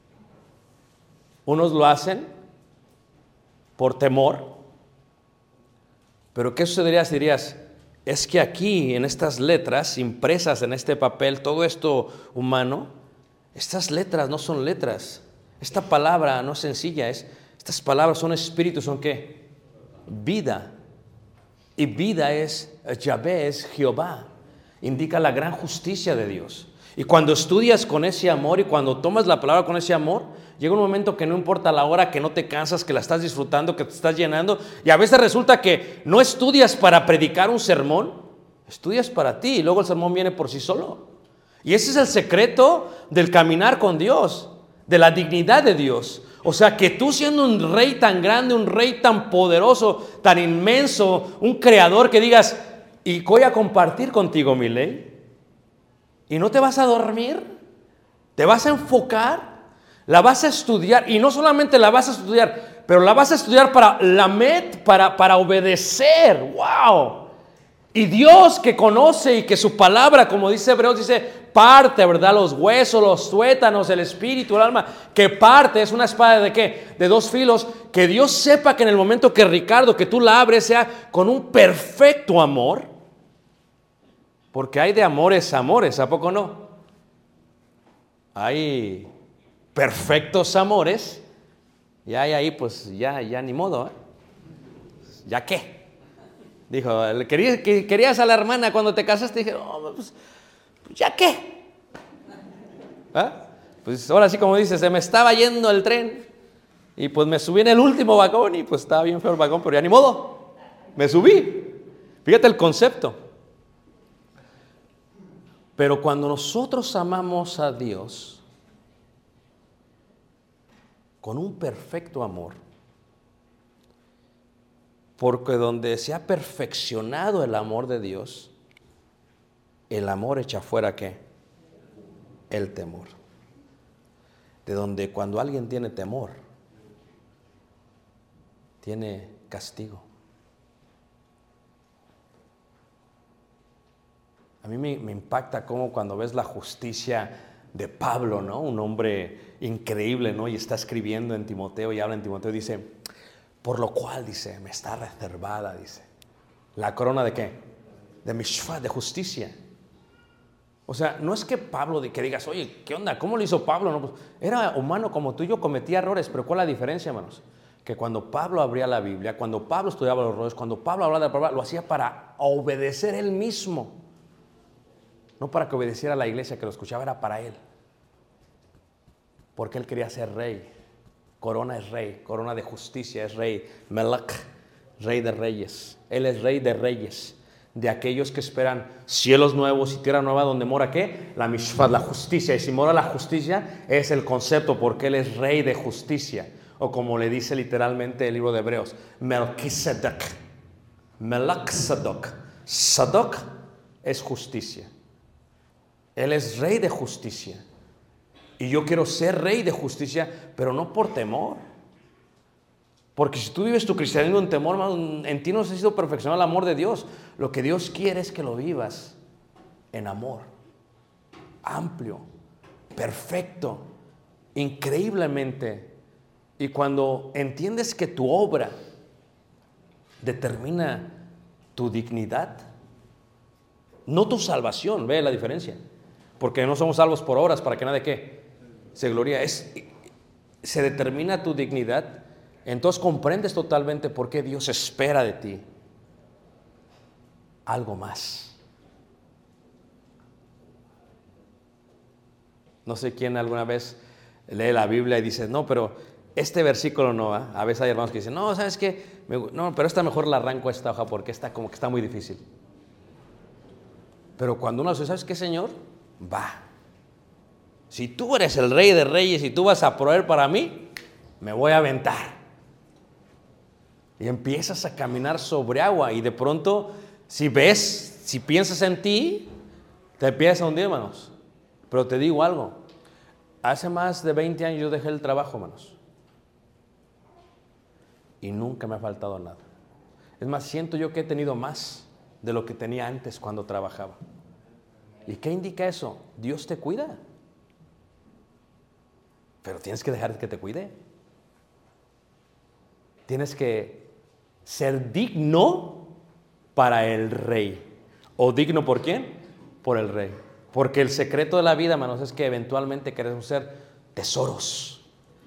Unos lo hacen por temor. Pero ¿qué sucedería si dirías, es que aquí en estas letras impresas en este papel, todo esto humano, estas letras no son letras. Esta palabra no es sencilla, es, estas palabras son espíritus, ¿son qué? Vida. Y vida es, Yahvé es Jehová. Indica la gran justicia de Dios. Y cuando estudias con ese amor y cuando tomas la palabra con ese amor, llega un momento que no importa la hora, que no te cansas, que la estás disfrutando, que te estás llenando. Y a veces resulta que no estudias para predicar un sermón, estudias para ti y luego el sermón viene por sí solo. Y ese es el secreto del caminar con Dios, de la dignidad de Dios. O sea, que tú siendo un rey tan grande, un rey tan poderoso, tan inmenso, un creador que digas, y voy a compartir contigo mi ley. Y no te vas a dormir, te vas a enfocar, la vas a estudiar, y no solamente la vas a estudiar, pero la vas a estudiar para lamet, para, para obedecer. ¡Wow! Y Dios que conoce y que su palabra, como dice Hebreos, dice, parte, ¿verdad? Los huesos, los tuétanos, el espíritu, el alma, que parte, es una espada de ¿qué? De dos filos, que Dios sepa que en el momento que Ricardo, que tú la abres, sea con un perfecto amor. Porque hay de amores a amores, ¿a poco no? Hay perfectos amores y hay ahí, pues ya, ya ni modo, ¿eh? ¿Ya qué? Dijo, ¿querías, querías a la hermana cuando te casaste? Dije, oh, pues, ¿ya qué? ¿Ah? Pues ahora sí, como dices, se me estaba yendo el tren y pues me subí en el último vagón y pues estaba bien feo el vagón, pero ya ni modo, me subí. Fíjate el concepto. Pero cuando nosotros amamos a Dios con un perfecto amor, porque donde se ha perfeccionado el amor de Dios, el amor echa fuera ¿qué? El temor. De donde cuando alguien tiene temor, tiene castigo. A mí me, me impacta cómo cuando ves la justicia de Pablo, ¿no? Un hombre increíble, ¿no? Y está escribiendo en Timoteo y habla en Timoteo y dice, por lo cual, dice, me está reservada, dice, la corona de ¿qué? De mishpat, de justicia. O sea, no es que Pablo, que digas, oye, ¿qué onda? ¿Cómo lo hizo Pablo? No, pues, era humano como tú y yo, cometía errores, pero ¿cuál es la diferencia, hermanos? Que cuando Pablo abría la Biblia, cuando Pablo estudiaba los rollos, cuando Pablo hablaba de la palabra, lo hacía para obedecer él mismo. No para que obedeciera a la iglesia que lo escuchaba, era para él. Porque él quería ser rey. Corona es rey, corona de justicia es rey. Melech, rey de reyes. Él es rey de reyes. De aquellos que esperan cielos nuevos y tierra nueva donde mora ¿qué? La mishpat, la justicia. Y si mora la justicia es el concepto porque él es rey de justicia. O como le dice literalmente el libro de Hebreos, Melquisedec. Melech Sadok. Sadok es justicia. Él es rey de justicia. Y yo quiero ser rey de justicia, pero no por temor. Porque si tú vives tu cristianismo en temor, hermano, en ti no se ha sido perfeccionado el amor de Dios. Lo que Dios quiere es que lo vivas en amor. Amplio, perfecto, increíblemente. Y cuando entiendes que tu obra determina tu dignidad, no tu salvación, ve la diferencia. Porque no somos salvos por obras para que nadie ¿qué? Se gloria. Es, se determina tu dignidad. Entonces comprendes totalmente por qué Dios espera de ti algo más. No sé quién alguna vez lee la Biblia y dice, no, pero este versículo no, ¿eh? A veces hay hermanos que dicen, no, ¿sabes qué? Me, no, pero esta mejor la arranco esta hoja porque esta como que está muy difícil. Pero cuando uno dice, ¿sabes qué, Señor? Va. Si tú eres el Rey de Reyes y tú vas a proveer para mí, me voy a aventar. Y empiezas a caminar sobre agua y de pronto, si ves, si piensas en ti, te empiezas a hundir, hermanos. Pero te digo algo, hace más de veinte años yo dejé el trabajo, hermanos. Y nunca me ha faltado nada. Es más, siento yo que he tenido más de lo que tenía antes cuando trabajaba. ¿Y qué indica eso? Dios te cuida. Pero tienes que dejar que te cuide. Tienes que ser digno para el Rey. ¿O digno por quién? Por el Rey. Porque el secreto de la vida, hermanos, es que eventualmente queremos ser tesoros.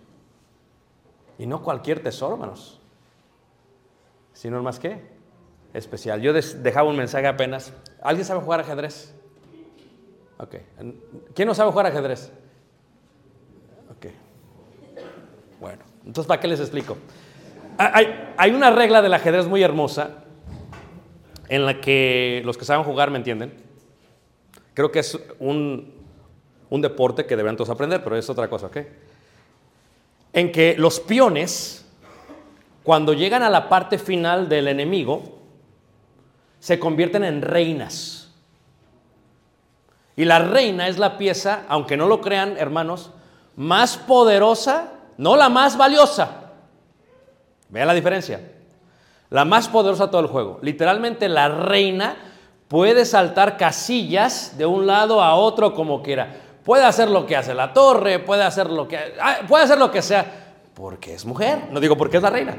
Y no cualquier tesoro, hermanos. Sino el más que especial. Yo dejaba un mensaje apenas. ¿Alguien sabe jugar ajedrez? Ok. ¿Quién no sabe jugar ajedrez? Ok. Bueno, entonces ¿para qué les explico? Hay, hay una regla del ajedrez muy hermosa en la que los que saben jugar me entienden. Creo que es un, un deporte que deberían todos aprender, pero es otra cosa, ¿ok? En que los peones, cuando llegan a la parte final del enemigo, se convierten en reinas. Y la reina es la pieza, aunque no lo crean, hermanos, más poderosa, no la más valiosa. Vean la diferencia. La más poderosa de todo el juego. Literalmente la reina puede saltar casillas de un lado a otro como quiera. Puede hacer lo que hace la torre, puede hacer lo que, puede hacer lo que sea, porque es mujer. No digo porque es la reina.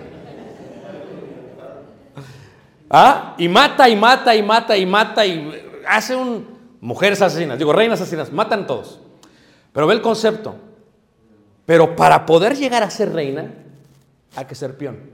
¿Ah? Y mata y mata y mata y mata y hace un... Mujeres asesinas, digo reinas asesinas, matan todos. Pero ve el concepto. Pero para poder llegar a ser reina, hay que ser peón.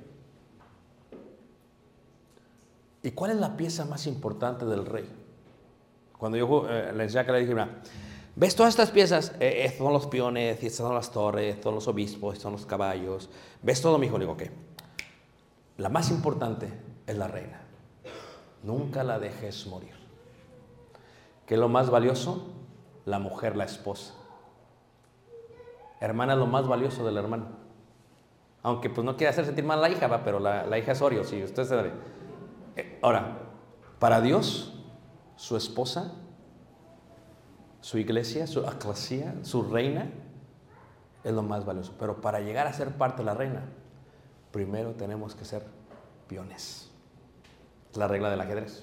¿Y cuál es la pieza más importante del rey? Cuando yo eh, le enseñé que le dije, mira, ¿ves todas estas piezas? Eh, estos son los peones, estas son las torres, estos son los obispos, estos son los caballos. ¿Ves todo, mi hijo? Le digo, ok. La más importante es la reina. Nunca la dejes morir. ¿Qué es lo más valioso? La mujer, la esposa. Hermana es lo más valioso del hermano. Aunque pues no quiere hacer sentir mal a la hija, ¿va? Pero la, la hija es Oreo, si usted se debe. Eh, ahora, para Dios, su esposa, su iglesia, su eclesia, su reina, es lo más valioso. Pero para llegar a ser parte de la reina, primero tenemos que ser peones. Es la regla del ajedrez.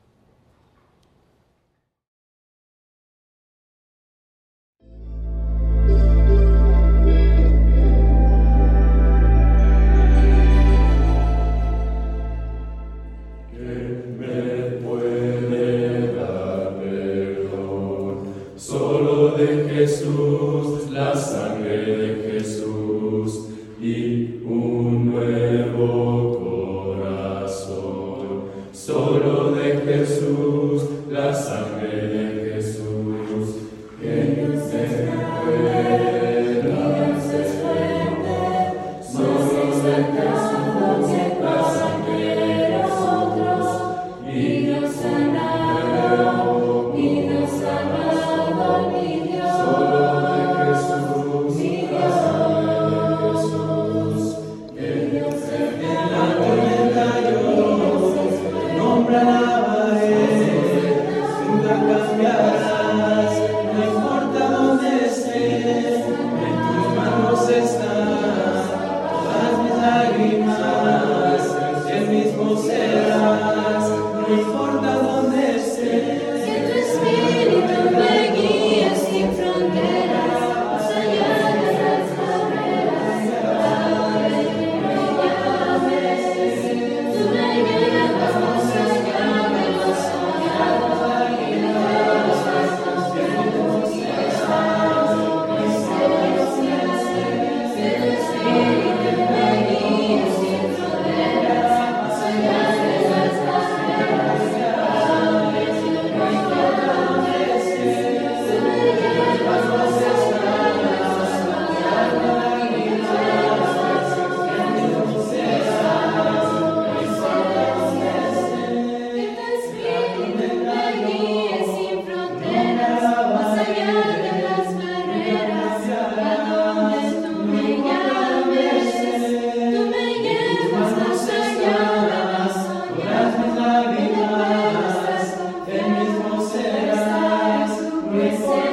Jesús, la sangre de Jesús y un nuevo corazón. Solo de Jesús, la sangre de Jesús, que Dios es fuerte, Dios es fuerte, solo de Jesús, la sangre de nosotros, y Dios sanado, y Dios sanado, mi Dios. Solo de Jesús, mi Dios, Jesús, que Dios es en la tormenta yo, nombre alabaré, un gran presente.